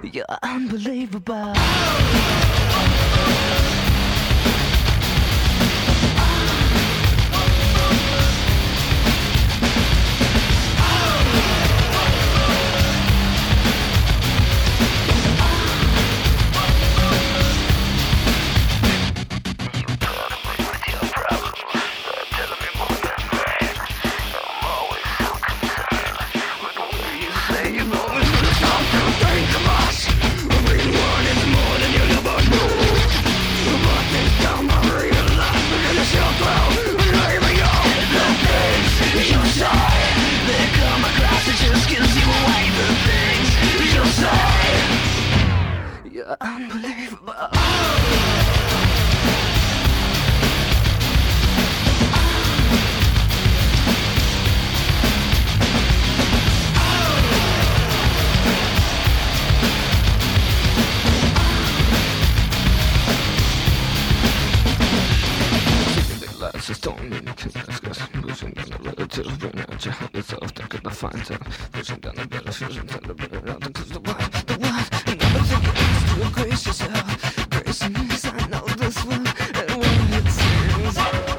You're unbelievable. You're unbelievable. Just don't mean to discuss pushing down the road to bring out your hand yourself. Think of the fine time pushing down the better fusion, tell the better out because the what, and never think it is to grace yourself. Grace means I know this one and what it seems.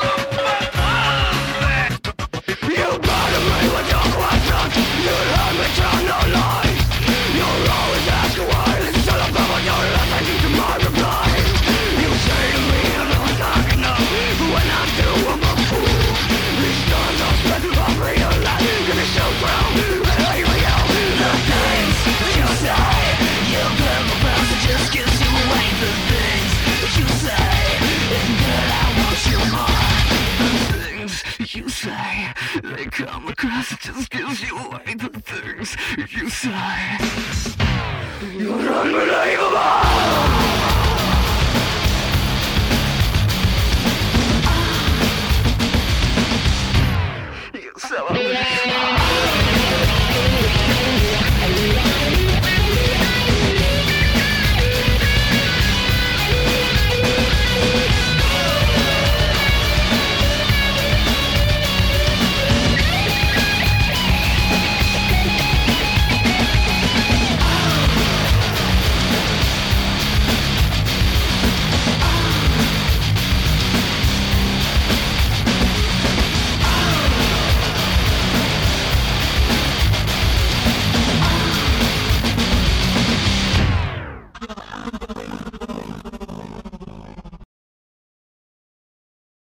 You gotta me with your questions. You heard me tell no lies. You'll always ask why instead of what you're listening to my replies. You say to me I'm not talking enough when I do. I'm a fool. These times I've spent of real life. Give me so ground and I real. The things you say, you clever person just gives you away. The things you say, and that I want you more. The things you say, they come across, it just gives you away. The things you say, you're unbelievable.